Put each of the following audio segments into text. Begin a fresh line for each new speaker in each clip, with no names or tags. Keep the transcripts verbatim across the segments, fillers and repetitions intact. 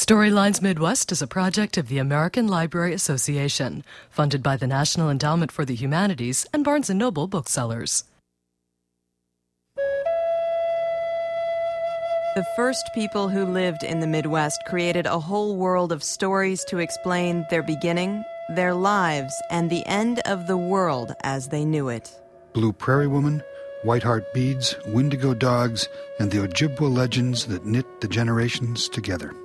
Storylines Midwest is a project of the American Library Association, funded by the National Endowment for the Humanities and Barnes and Noble Booksellers.
The first people who lived in the Midwest created a whole world of stories to explain their beginning, their lives, and the end of the world as they knew it.
Blue Prairie Woman, White Heart Beads, Wendigo Dogs, and the Ojibwa legends that knit the generations together.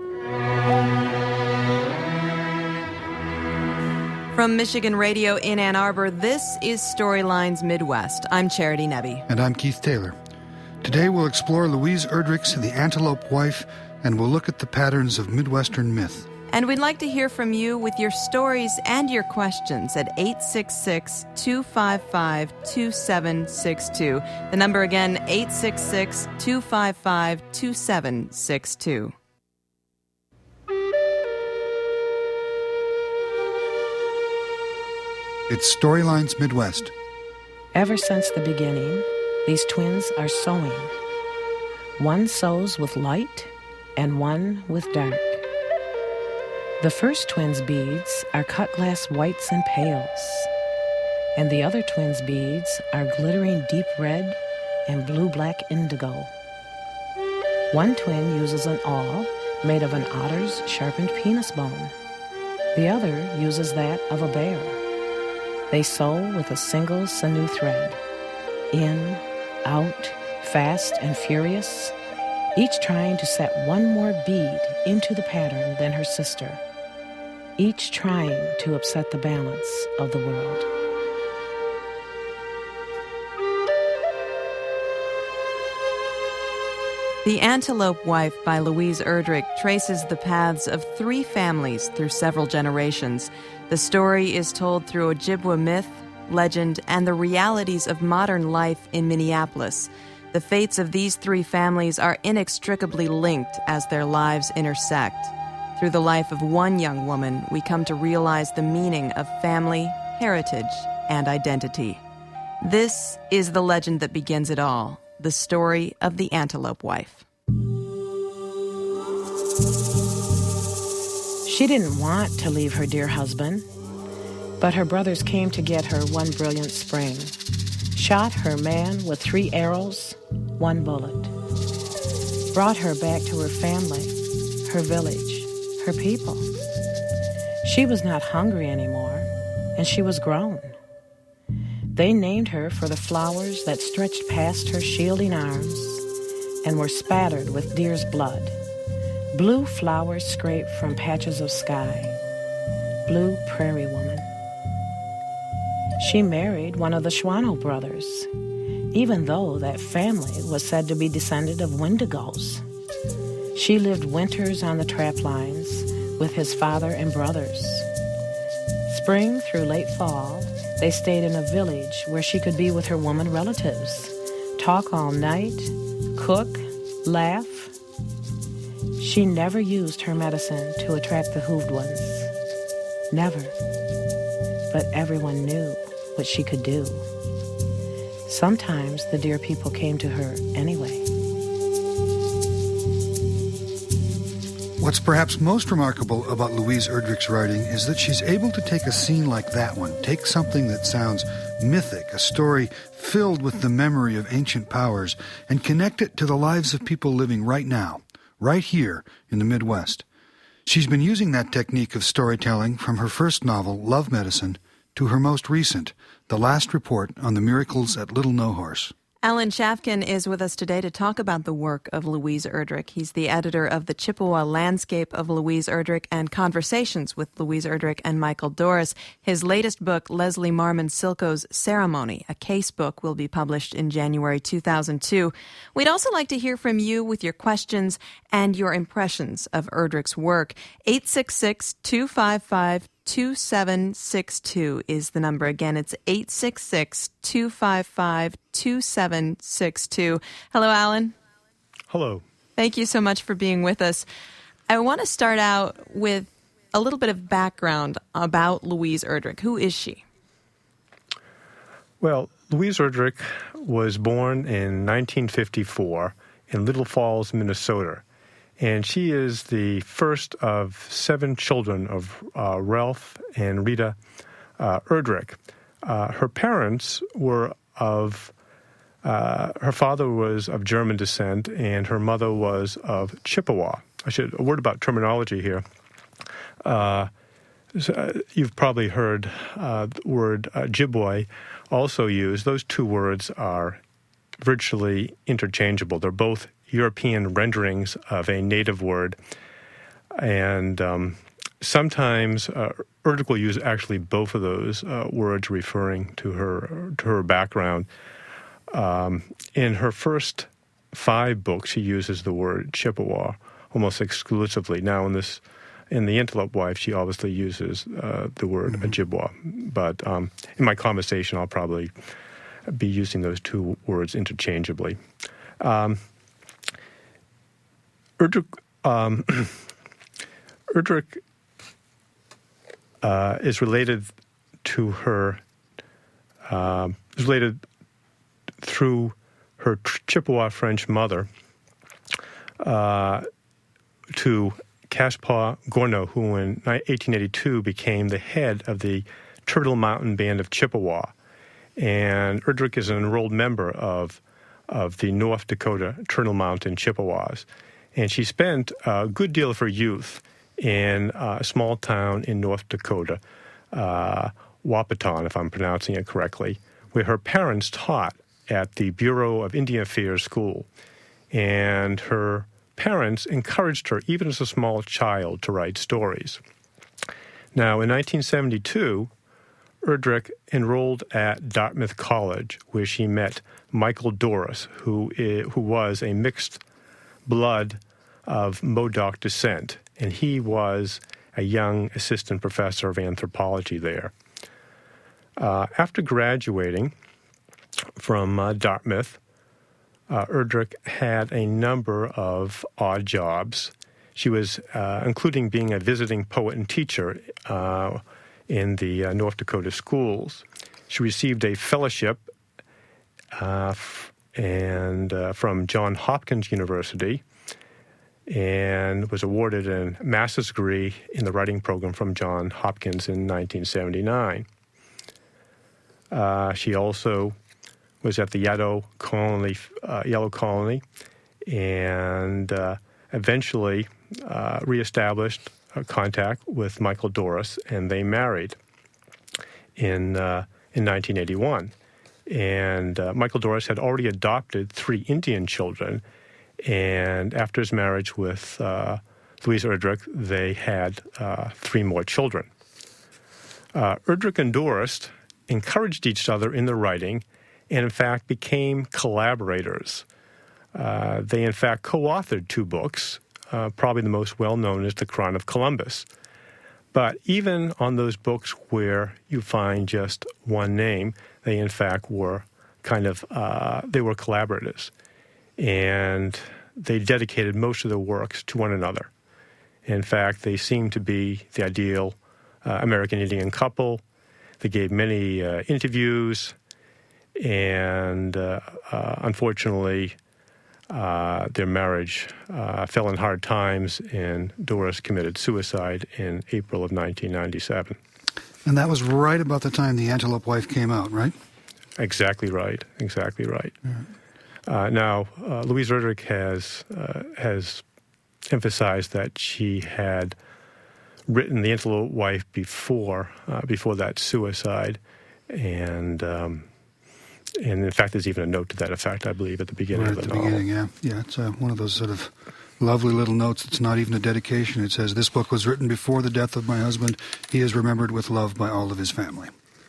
From Michigan Radio in Ann Arbor, this is Storylines Midwest. I'm Charity Nebbe.
And I'm Keith Taylor. Today we'll explore Louise Erdrich's The Antelope Wife, and we'll look at the patterns of Midwestern myth.
And we'd like to hear from you with your stories and your questions at eight six six, two five five, two seven six two. The number again, eight six six, two five five, two seven six two.
It's Storylines Midwest.
Ever since the beginning, these twins are sewing. One sews with light and one with dark. The first twin's beads are cut glass whites and pales, and the other twin's beads are glittering deep red and blue-black indigo. One twin uses an awl made of an otter's sharpened penis bone. The other uses that of a bear. They sew with a single sinew thread. In, out, fast and furious, each trying to set one more bead into the pattern than her sister, each trying to upset the balance of the world.
The Antelope Wife by Louise Erdrich traces the paths of three families through several generations. The story is told through Ojibwa myth, legend, and the realities of modern life in Minneapolis. The fates of these three families are inextricably linked as their lives intersect. Through the life of one young woman, we come to realize the meaning of family, heritage, and identity. This is the legend that begins it all, the story of the Antelope Wife.
She didn't want to leave her dear husband, but her brothers came to get her one brilliant spring, shot her man with three arrows, one bullet, brought her back to her family, her village, her people. She was not hungry anymore, and she was grown. They named her for the flowers that stretched past her shielding arms and were spattered with deer's blood. Blue flowers scraped from patches of sky. Blue Prairie Woman. She married one of the Schwano brothers, even though that family was said to be descended of Wendigos. She lived winters on the trap lines with his father and brothers. Spring through late fall, they stayed in a village where she could be with her woman relatives, talk all night, cook, laugh. She never used her medicine to attract the hooved ones. Never. But everyone knew what she could do. Sometimes the dear people came to her anyway.
What's perhaps most remarkable about Louise Erdrich's writing is that she's able to take a scene like that one, take something that sounds mythic, a story filled with the memory of ancient powers, and connect it to the lives of people living right now, right here in the Midwest. She's been using that technique of storytelling from her first novel, Love Medicine, to her most recent, The Last Report on the Miracles at Little No Horse.
Alan Shafkin is with us today to talk about the work of Louise Erdrich. He's the editor of The Chippewa Landscape of Louise Erdrich and Conversations with Louise Erdrich and Michael Doris. His latest book, Leslie Marmon Silko's Ceremony, a case book, will be published in January two thousand two. We'd also like to hear from you with your questions and your impressions of Erdrich's work. eight six six, two five five, two seven six two is the number. Again, it's eight six six, two five five, two seven six two. Hello, Alan.
Hello.
Thank you so much for being with us. I want to start out with a little bit of background about Louise Erdrich. Who is she?
Well, Louise Erdrich was born in nineteen fifty-four in Little Falls, Minnesota. And she is the first of seven children of uh, Ralph and Rita uh, Erdrich. Uh, her parents were of, uh, her father was of German descent, and her mother was of Chippewa. I should, a word about terminology here. Uh, so, uh, you've probably heard uh, the word uh, Ojibwe also used. Those two words are virtually interchangeable. They're both European renderings of a native word, and um, sometimes uh, Erdrich will use actually both of those uh, words referring to her to her background. Um, in her first five books, she uses the word Chippewa almost exclusively. Now, in this, in The Antelope Wife, she obviously uses uh, the word mm-hmm. Ojibwa, but um, in my conversation, I'll probably be using those two words interchangeably. Um, Erdrich, um, Erdrich uh, is related to her, uh, is related through her Chippewa French mother uh, to Caspar Gournou, who in eighteen eighty-two became the head of the Turtle Mountain Band of Chippewa. And Erdrich is an enrolled member of, of the North Dakota Turtle Mountain Chippewas. And she spent a good deal of her youth in a small town in North Dakota, uh, Wahpeton, if I'm pronouncing it correctly, where her parents taught at the Bureau of Indian Affairs School. And her parents encouraged her, even as a small child, to write stories. Now, in nineteen seventy-two, Erdrich enrolled at Dartmouth College, where she met Michael Doris, who is, who was a mixed blood of Modoc descent, and he was a young assistant professor of anthropology there. Uh, after graduating from uh, Dartmouth, uh, Erdrich had a number of odd jobs. She was, uh, including being a visiting poet and teacher uh, in the uh, North Dakota schools. She received a fellowship uh, f- and uh, from Johns Hopkins University, and was awarded a master's degree in the writing program from Johns Hopkins in nineteen seventy-nine. Uh, she also was at the Yellow Colony, uh, Yellow Colony, and uh, eventually uh, reestablished a contact with Michael Doris, and they married in uh, in nineteen eighty-one. And uh, Michael Doris had already adopted three Indian children, and after his marriage with uh, Louise Erdrich, they had uh, three more children. Uh, Erdrich and Doris encouraged each other in their writing, and in fact became collaborators. Uh, they in fact co-authored two books. Uh, probably the most well-known is The Crown of Columbus. But even on those books where you find just one name, they in fact were kind of, uh, they were collaborators. And they dedicated most of their works to one another. In fact, they seemed to be the ideal uh, American Indian couple. They gave many uh, interviews, and uh, uh, unfortunately, uh, their marriage uh, fell in hard times, and Doris committed suicide in April of nineteen ninety-seven.
And that was right about the time The Antelope Wife came out, right?
Exactly right. Exactly right.
Yeah.
Uh, now, uh, Louise Erdrich has uh, has emphasized that she had written The Antelope Wife before uh, before that suicide, and um, and in fact, there's even a note to that effect, I believe, at the beginning
right
of the
at the
novel.
beginning, yeah, yeah. It's uh, one of those sort of lovely little notes. It's not even a dedication. It says, "This book was written before the death of my husband. He is remembered with love by all of his family."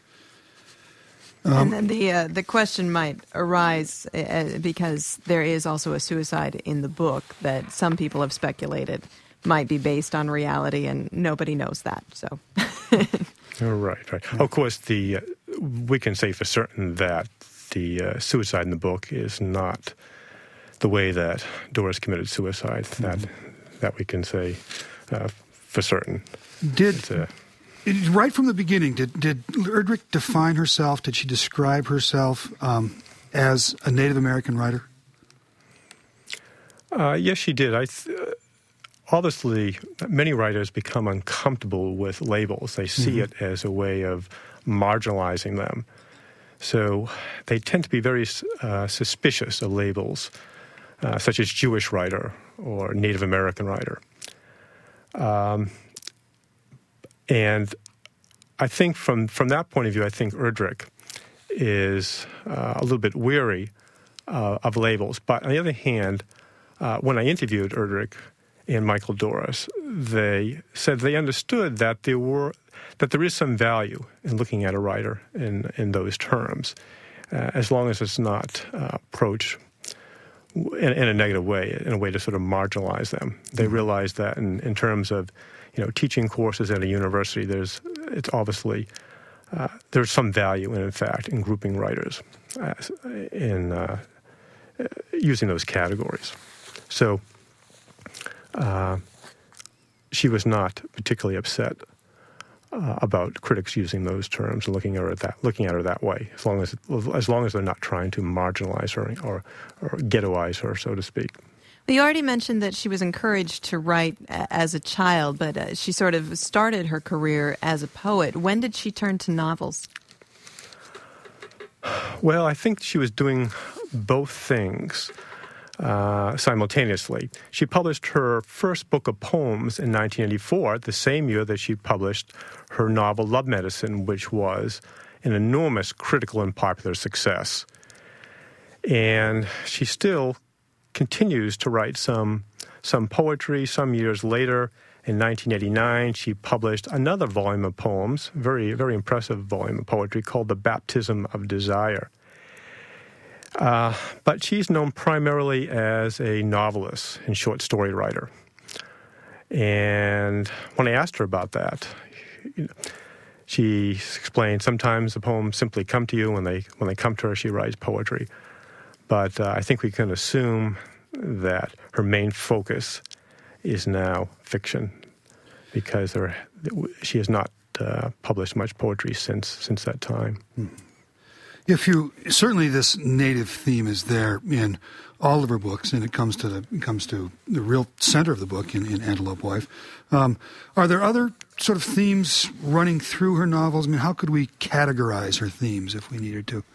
Um, and then the uh, the question might arise uh, because there is also a suicide in the book that some people have speculated might be based on reality, and nobody knows that. So,
oh, right, right. Of course, the uh, we can say for certain that the uh, suicide in the book is not the way that Doris committed suicide. Mm-hmm. That that we can say uh, for certain.
Did. Right from the beginning, did, did Erdrich define herself? Did she describe herself um, as a Native American writer?
Uh, yes, she did. I th- obviously, many writers become uncomfortable with labels. They see mm-hmm. it as a way of marginalizing them. So they tend to be very uh, suspicious of labels, uh, such as Jewish writer or Native American writer. Um, and I think from, from that point of view, I think Erdrich is uh, a little bit weary uh, of labels. But on the other hand, uh, when I interviewed Erdrich and Michael Doris, they said they understood that there were that there is some value in looking at a writer in, in those terms, uh, as long as it's not uh, approached in, in a negative way, in a way to sort of marginalize them. They mm-hmm. realize that in, in terms of, you know, teaching courses at a university, there's it's obviously uh, there's some value in, in fact, in grouping writers uh, in uh, using those categories. So uh, she was not particularly upset Uh, about critics using those terms and looking at her that looking at her that way, as long as as long as they're not trying to marginalize her or or ghettoize her, so to speak.
You already mentioned that she was encouraged to write as a child, but uh, she sort of started her career as a poet. When did she turn to novels?
Well, I think she was doing both things uh, simultaneously. She published her first book of poems in nineteen eighty-four, the same year that she published her novel Love Medicine, which was an enormous critical and popular success. And she still continues to write some, some poetry. Some years later, in nineteen eighty-nine, she published another volume of poems, very, very impressive volume of poetry called The Baptism of Desire. Uh, but she's known primarily as a novelist and short story writer. And when I asked her about that, you know, she explained sometimes the poems simply come to you. When they when they come to her, she writes poetry. But uh, I think we can assume that her main focus is now fiction, because there, she has not uh, published much poetry since since that time.
Hmm. If you certainly, this native theme is there in all of her books, and it comes to the it comes to the real center of the book in, in Antelope Wife. Um, are there other sort of themes running through her novels? I mean, how could we categorize her themes if we needed to?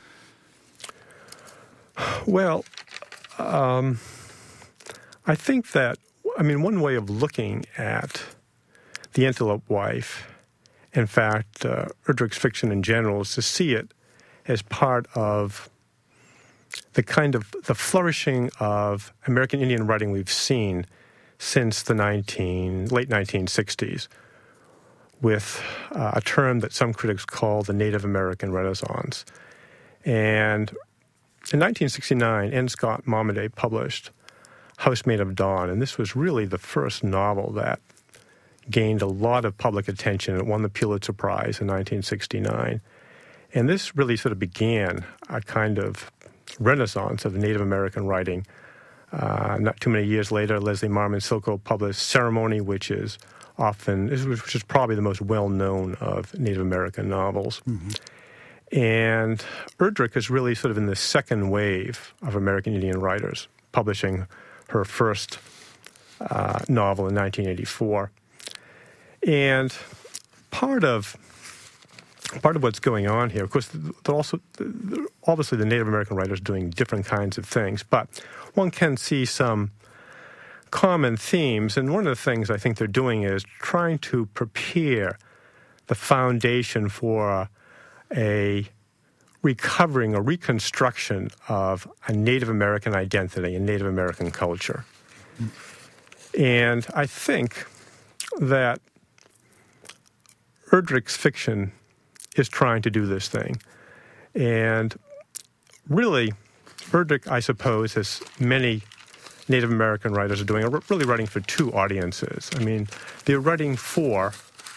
Well, um, I think that I mean one way of looking at the Antelope Wife, in fact, uh, Erdrich's fiction in general, is to see it as part of the kind of the flourishing of American Indian writing we've seen since the nineteen, late nineteen sixties, with uh, a term that some critics call the Native American Renaissance. And in nineteen sixty-nine, N. Scott Momaday published Housemaid of Dawn, and this was really the first novel that gained a lot of public attention. It won the Pulitzer Prize in nineteen sixty-nine. And this really sort of began a kind of renaissance of Native American writing. Uh, not too many years later, Leslie Marmon Silko published Ceremony, which is often, which is probably the most well-known of Native American novels. Mm-hmm. And Erdrich is really sort of in the second wave of American Indian writers, publishing her first uh, novel in nineteen eighty-four. And part of Part of what's going on here, of course, they're also obviously the Native American writers doing different kinds of things, but one can see some common themes. And one of the things I think they're doing is trying to prepare the foundation for a recovering, a reconstruction of a Native American identity and Native American culture. Mm-hmm. And I think that Erdrich's fiction is trying to do this thing. And really, Erdrich, I suppose, as many Native American writers are doing, are really writing for two audiences. I mean, they're writing for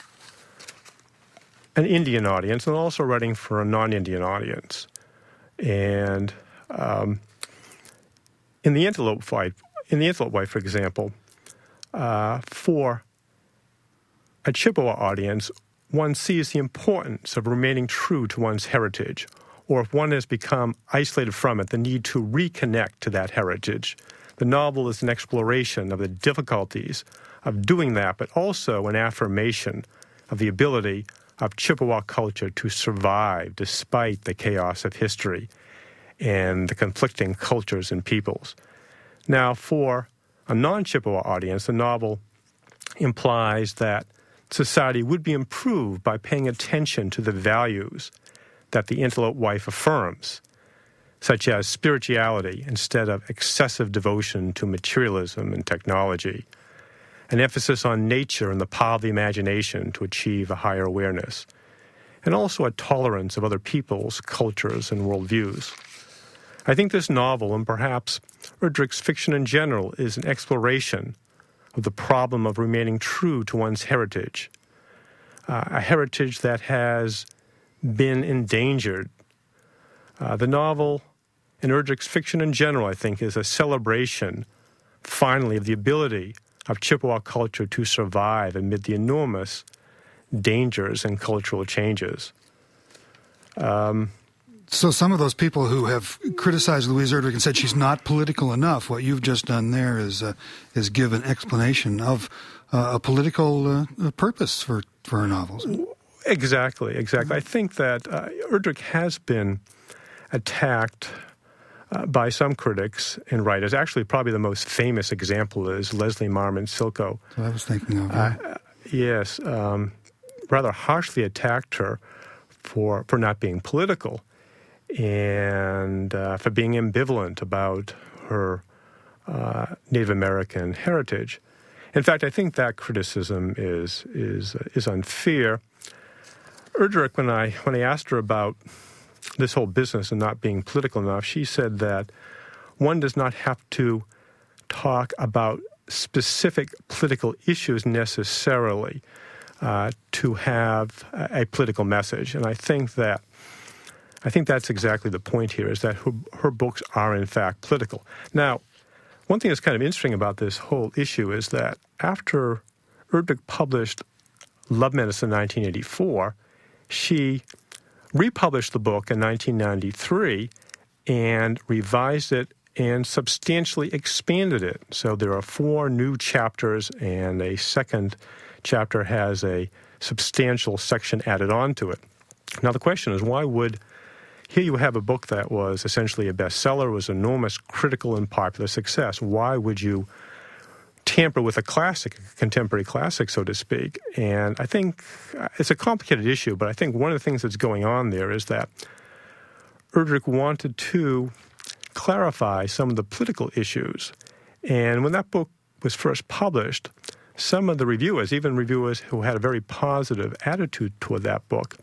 an Indian audience and also writing for a non-Indian audience. And um, in the Antelope Wife, in the Antelope Wife, for example, uh, for a Chippewa audience, one sees the importance of remaining true to one's heritage, or if one has become isolated from it, the need to reconnect to that heritage. The novel is an exploration of the difficulties of doing that, but also an affirmation of the ability of Chippewa culture to survive despite the chaos of history and the conflicting cultures and peoples. Now, for a non-Chippewa audience, the novel implies that society would be improved by paying attention to the values that the interlope wife affirms, such as spirituality instead of excessive devotion to materialism and technology, an emphasis on nature and the power of the imagination to achieve a higher awareness, and also a tolerance of other peoples, cultures, and worldviews. I think this novel, and perhaps Erdrich's fiction in general, is an exploration of the problem of remaining true to one's heritage, uh, a heritage that has been endangered. Uh, the novel, and Erdrich's fiction in general, I think, is a celebration, finally, of the ability of Chippewa culture to survive amid the enormous dangers and cultural changes. Um,
so some of those people who have criticized Louise Erdrich and said she's not political enough, what you've just done there is uh, is give an explanation of uh, a political uh, purpose for, for her novels.
Exactly, exactly. I think that uh, Erdrich has been attacked uh, by some critics and writers. Actually, probably the most famous example is Leslie Marmon Silko.
So I was thinking of yeah.
Uh, yes, um, rather harshly attacked her for for not being political and uh, for being ambivalent about her uh, Native American heritage. In fact, I think that criticism is is uh, is unfair. Erdrich, when I when I asked her about this whole business and not being political enough, she said that one does not have to talk about specific political issues necessarily uh, to have a, a political message. And I think that I think that's exactly the point here, is that her, her books are in fact political. Now, one thing that's kind of interesting about this whole issue is that after Erdrich published Love Medicine in nineteen eighty-four, she republished the book in nineteen ninety-three and revised it and substantially expanded it. So there are four new chapters, and a second chapter has a substantial section added on to it. Now the question is, why would, here you have a book that was essentially a bestseller, was enormous critical and popular success. Why would you tamper with a classic, a contemporary classic, so to speak? And I think it's a complicated issue, but I think one of the things that's going on there is that Erdrich wanted to clarify some of the political issues. And when that book was first published, some of the reviewers, even reviewers who had a very positive attitude toward that book,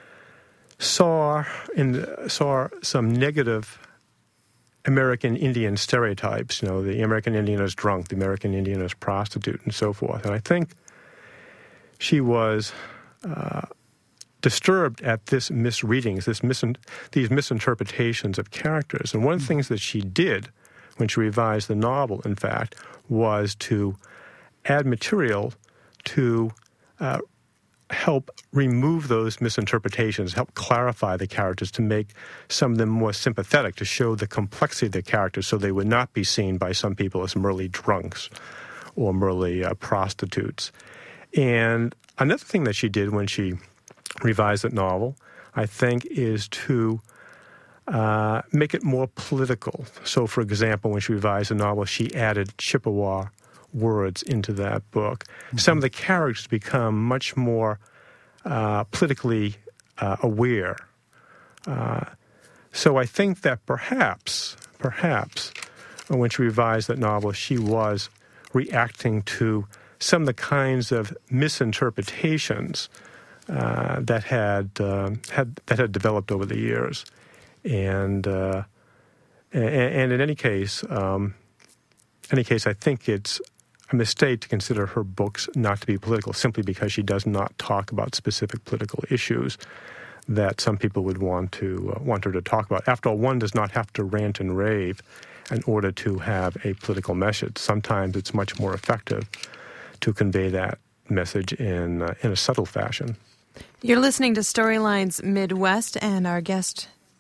saw in saw some negative American Indian stereotypes. You know, the American Indian is drunk, the American Indian is prostitute, and so forth. And I think she was uh, disturbed at this misreadings, this misin- these misinterpretations of characters. And one of the things that she did when she revised the novel, in fact, was to add material to uh, help remove those misinterpretations, help clarify the characters, to make some of them more sympathetic, to show the complexity of the characters so they would not be seen by some people as merely drunks or merely uh, prostitutes. And another thing that she did when she revised that novel, I think, is to uh, make it more political. So, for example, when she revised the novel, she added Chippewa words into that book. Mm-hmm. Some of the characters become much more uh, politically uh, aware. Uh, so I think that perhaps, perhaps, when she revised that novel, she was reacting to some of the kinds of misinterpretations uh, that had uh, had that had developed over the years, and uh, and, and in any case, um, any case, I think it's a mistake to consider her books not to be political simply because she does not talk about specific political issues that some people would want to uh, want her to talk about. After all, one does not have to rant and rave in order to have a political message. Sometimes it's much more effective to convey that message in uh, in a subtle fashion.
You're listening to Storylines Midwest, and our guest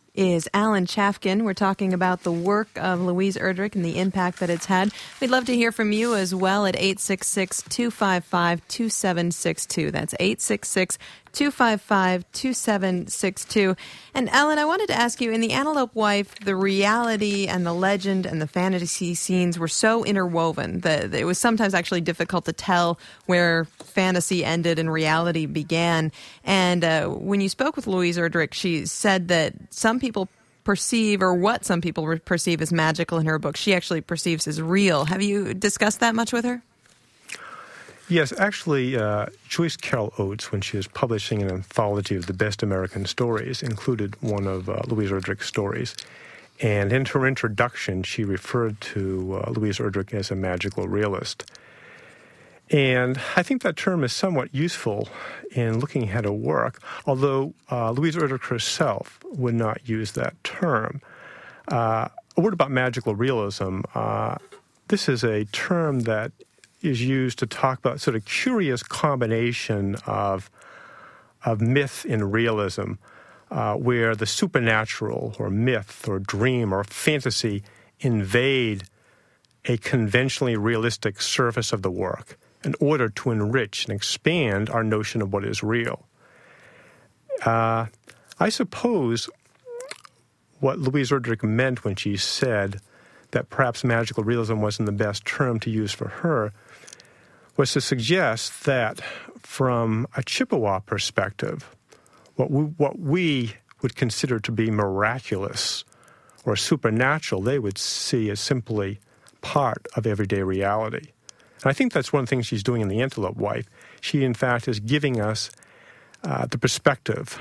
is Alan Chafkin. We're talking about the work of Louise Erdrich and the impact that it's had. We'd love to hear from you as well at eight six six, two five five, two seven six two. That's eight six six, two five five, two seven six two. And Alan, I wanted to ask you, in The Antelope Wife, the reality and the legend and the fantasy scenes were so interwoven that it was sometimes actually difficult to tell where fantasy ended and reality began. And uh, when you spoke with Louise Erdrich, she said that some people perceive, or what some people re- perceive as magical in her book, she actually perceives as real. Have you discussed that much with her?
Yes, actually, uh, Joyce Carol Oates, when she was publishing an anthology of the best American stories, included one of uh, Louise Erdrich's stories. And in her introduction, she referred to uh, Louise Erdrich as a magical realist. And I think that term is somewhat useful in looking at her work, although uh, Louise Erdrich herself would not use that term. Uh, a word about magical realism. Uh, this is a term that is used to talk about sort of curious combination of, of myth and realism, uh, where the supernatural or myth or dream or fantasy invade a conventionally realistic surface of the work in order to enrich and expand our notion of what is real. Uh, I suppose what Louise Erdrich meant when she said that perhaps magical realism wasn't the best term to use for her was to suggest that from a Chippewa perspective, what we, what we would consider to be miraculous or supernatural, they would see as simply part of everyday reality. And I think that's one of the things she's doing in The Antelope Wife. She, in fact, is giving us uh, the perspective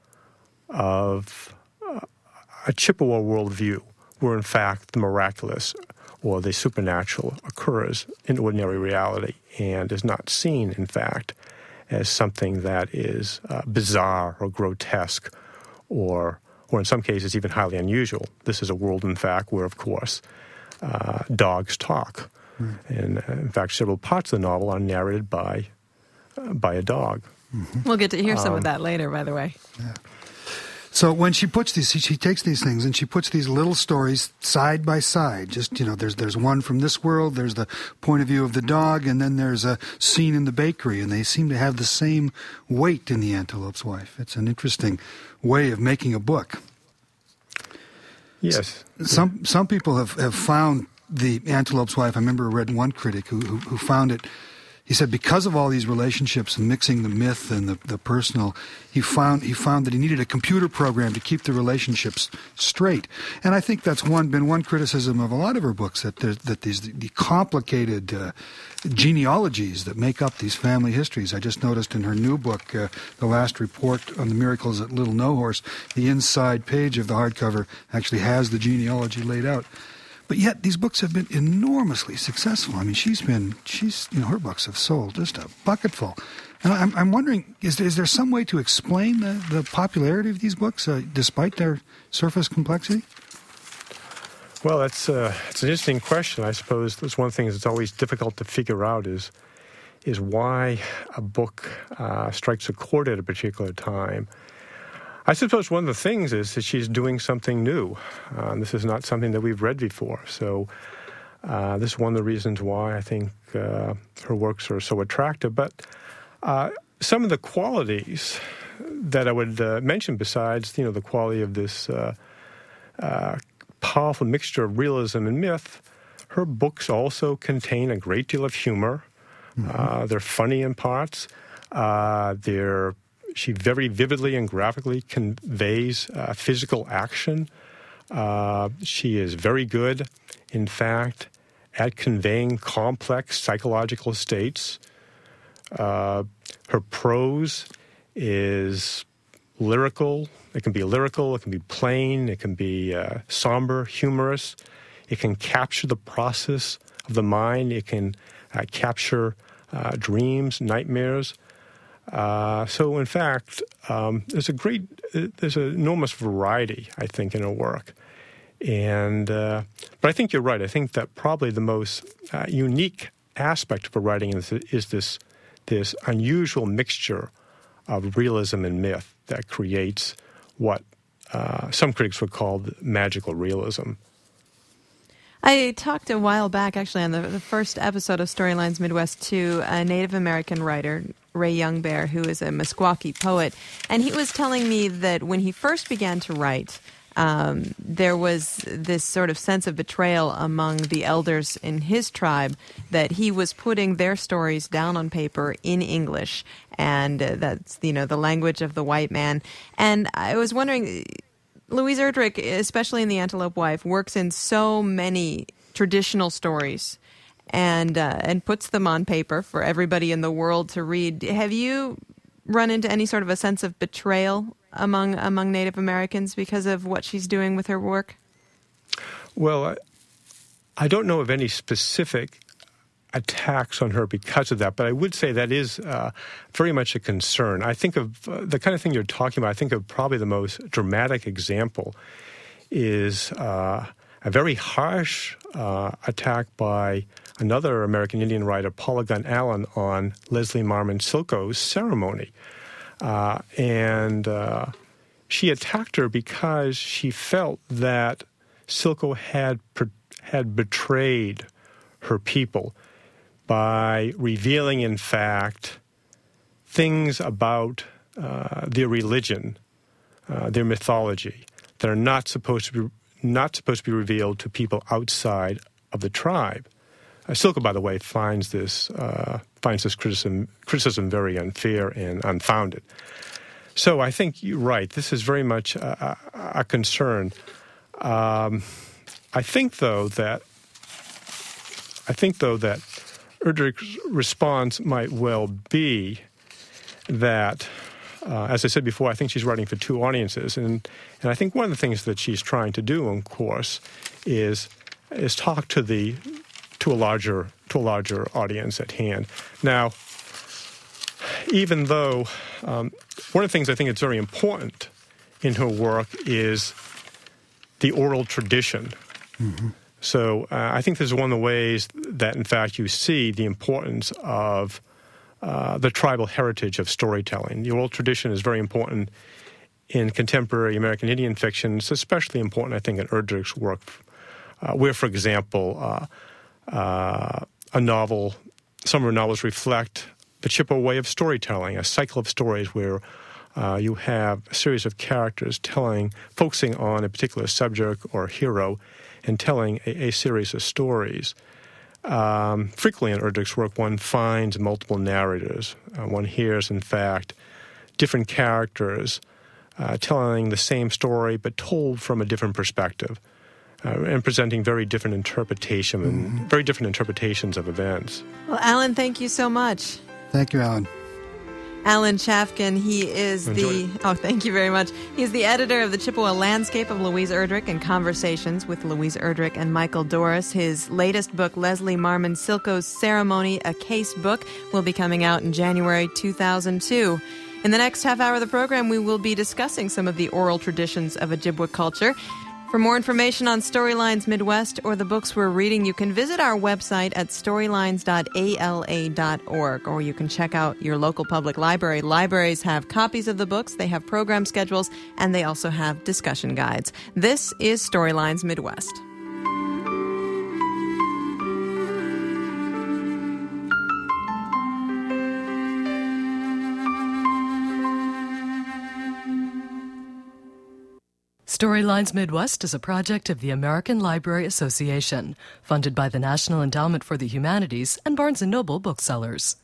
of uh, a Chippewa worldview, where, in fact, the miraculous or the supernatural occurs in ordinary reality and is not seen, in fact, as something that is uh, bizarre or grotesque or, or in some cases, even highly unusual. This is a world, in fact, where, of course, uh, dogs talk. Mm. And, uh, in fact, several parts of the novel are narrated by, uh, by a dog.
Mm-hmm. We'll get to hear some
um,
of that later, by the way.
Yeah. So when she puts these, she, she takes these things and she puts these little stories side by side. Just, you know, there's there's one from this world, there's the point of view of the dog, and then there's a scene in the bakery, and they seem to have the same weight in The Antelope's Wife. It's an interesting way of making a book.
Yes.
Some some people have, have found The Antelope's Wife. I remember I read one critic who, who, who found it. He said because of all these relationships and mixing the myth and the, the personal, he found he found that he needed a computer program to keep the relationships straight. And I think that's one been one criticism of a lot of her books, that that these the complicated uh, genealogies that make up these family histories. I just noticed in her new book, uh, The Last Report on the Miracles at Little No Horse, the inside page of the hardcover actually has the genealogy laid out. But yet these books have been enormously successful. I mean, she's been, she's, you know, her books have sold just a bucketful. And I'm, I'm wondering, is there, is there some way to explain the, the popularity of these books, uh, despite their surface complexity?
Well, that's uh, it's an interesting question. I suppose that's one of the things that's always difficult to figure out is is why a book uh, strikes a chord at a particular time. I suppose one of the things is that she's doing something new. Uh, this is not something that we've read before. So uh, this is one of the reasons why I think uh, her works are so attractive. But uh, some of the qualities that I would uh, mention, besides, you know, the quality of this uh, uh, powerful mixture of realism and myth, her books also contain a great deal of humor. Mm-hmm. Uh, they're funny in parts. Uh, they're She very vividly and graphically conveys uh, physical action. Uh, she is very good, in fact, at conveying complex psychological states. Uh, her prose is lyrical. It can be lyrical. It can be plain. It can be uh, somber, humorous. It can capture the process of the mind. It can uh, capture uh, dreams, nightmares. Uh, so, in fact, um, there's a great, there's an enormous variety, I think, in her work. And, uh, but I think you're right. I think that probably the most uh, unique aspect of her writing is, is this, this unusual mixture of realism and myth that creates what uh, some critics would call magical realism.
I talked a while back, actually, on the, the first episode of Storylines Midwest to a Native American writer, Ray Youngbear, who is a Meskwaki poet. And he was telling me that when he first began to write, um, there was this sort of sense of betrayal among the elders in his tribe that he was putting their stories down on paper in English. And uh, that's, you know, the language of the white man. And I was wondering, Louise Erdrich, especially in The Antelope Wife, works in so many traditional stories and uh, and puts them on paper for everybody in the world to read. Have you run into any sort of a sense of betrayal among among Native Americans because of what she's doing with her work?
Well, I, I don't know of any specific attacks on her because of that, but I would say that is uh, very much a concern. I think of uh, the kind of thing you're talking about. I think of probably the most dramatic example is uh, a very harsh uh, attack by another American Indian writer, Paula Gunn Allen, on Leslie Marmon Silko's Ceremony. Uh, and uh, she attacked her because she felt that Silko had had betrayed her people by revealing, in fact, things about uh, their religion, uh, their mythology, that are not supposed to be not supposed to be revealed to people outside of the tribe. Uh, Silko, by the way, finds this uh, finds this criticism criticism very unfair and unfounded. So I think you're right. This is very much a, a, a concern. Um, I think, though, that I think though that Erdrich's response might well be that, uh, as I said before, I think she's writing for two audiences, and and I think one of the things that she's trying to do, of course, is is talk to the to a larger to a larger audience at hand. Now, even though um, one of the things I think that's very important in her work is the oral tradition. Mm-hmm. So uh, I think this is one of the ways that, in fact, you see the importance of uh, the tribal heritage of storytelling. The oral tradition is very important in contemporary American Indian fiction. It's especially important, I think, in Erdrich's work, uh, where, for example, uh, uh, a novel, some of her novels reflect the Chippewa way of storytelling, a cycle of stories where uh, you have a series of characters telling, focusing on a particular subject or hero, and telling a, a series of stories. Um, frequently in Erdrich's work, one finds multiple narrators. Uh, one hears, in fact, different characters uh, telling the same story but told from a different perspective uh, and presenting very different interpretation mm-hmm. and very different interpretations of events.
Well, Alan, thank you so much.
Thank you, Alan.
Alan Chafkin, he is
Enjoy
the,
it.
oh, thank you very much. He's the editor of the Chippewa Landscape of Louise Erdrich and Conversations with Louise Erdrich and Michael Doris. His latest book, Leslie Marmon Silko's Ceremony, a Case Book, will be coming out in January two thousand two. In the next half hour of the program, we will be discussing some of the oral traditions of Ojibwa culture. For more information on Storylines Midwest or the books we're reading, you can visit our website at storylines dot a l a dot org, or you can check out your local public library. Libraries have copies of the books, they have program schedules, and they also have discussion guides. This is Storylines Midwest.
Storylines Midwest is a project of the American Library Association, funded by the National Endowment for the Humanities and Barnes and Noble Booksellers.